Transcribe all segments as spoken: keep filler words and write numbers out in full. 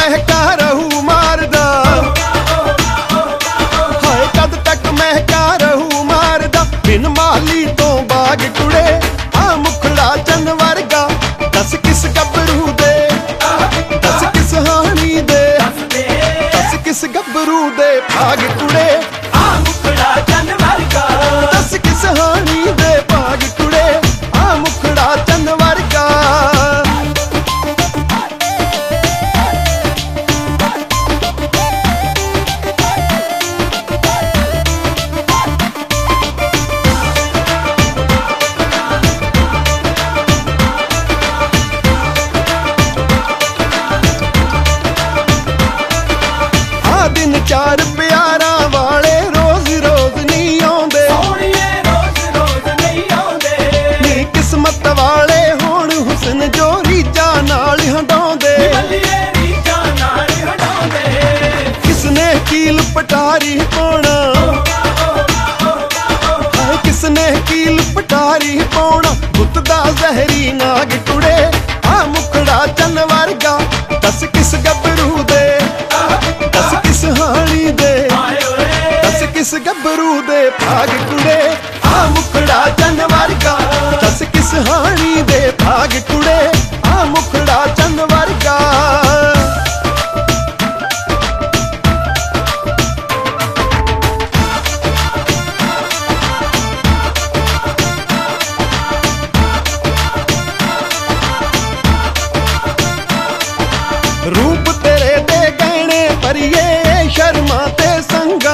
महका रहू मारदा, हाय कद तक महका रहू मारदा। बिन माली तो बाग कुड़े आ मुखड़ा चन वर्गा। दस किस गबरू दे, दस किस हानी दे, दस किस गबरू दे भाग कुड़े आ मुखड़ा चन वर्गा। दस किस हानी दे भाग कुड़े आ मुखड़ा चन वर्गा। दिन चार प्यारा वाले रोज रोज नहीं आउंदे, रोज रोज नहीं आउंदे। नी किस्मत वाले होण हुस्न जो रीजा नाल हटाउंदे, रीजा नाल हटाउंदे। किसने कील पटारी पाउणा, हाय किसने कील पटारी पाउणा। बुत दा जहरी नाग कुड़े आ मुखड़ा चन वर्गा। दस किस गबरू दे, दस किस हानी दे, दस किस गबरू दे भाग कुड़े आ मुखड़ा चन वर्गा। दस किस हानी दे भाग कुड़े आ मुखड़ा चन वर्गा। रूप तेरे दे गहने परिए शर्मा ते संगा,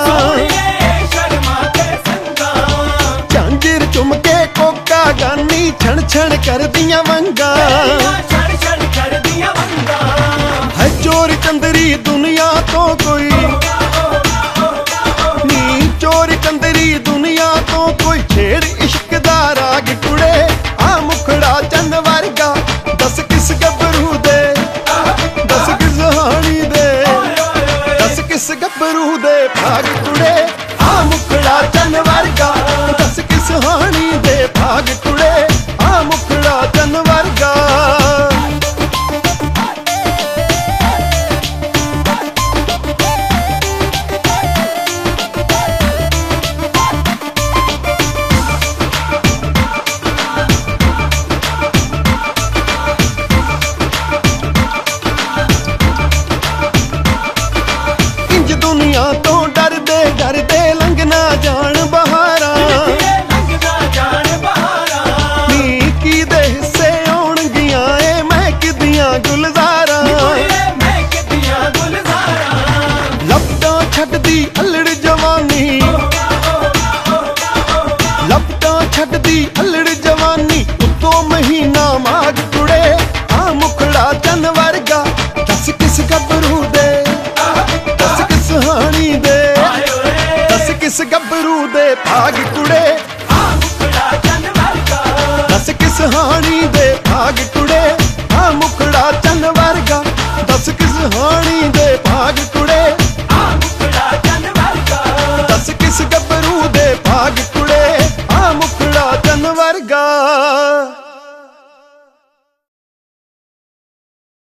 झांझर चुमके कोका गानी छण छण कर दिया वंगा। है चोर चंदरी दुनिया तो कोई नी, चोर चंदरी दुनिया तो कोई। छेड़ इश्क दा राग कुड़े आ मुखड़ा चन वर्गा। दस किस गबरू दे, दस किस हानी दे, दस किस गबरू दे भाग कुड़े आ मुखड़ा चन वर्गा। दस किस हानी दे भाग कुड़े आ मुखड़ा चन वर्गा। दुनिया तो डरदे डरदे लंघना जान बहारा। नी की दे हिस्से आउणगियां ए महकदियां गुलजारा। लपटां छड्डदी अल्लड़ जवानी, लपटां छड्डदी अल्लड़ जवानी। उत्तों महीना माघ कुड़े आ मुखड़ा चन वर्गा। दस किस गबरू दे, दस किस हानी दे, दस किस गबरू दे भाग कुड़े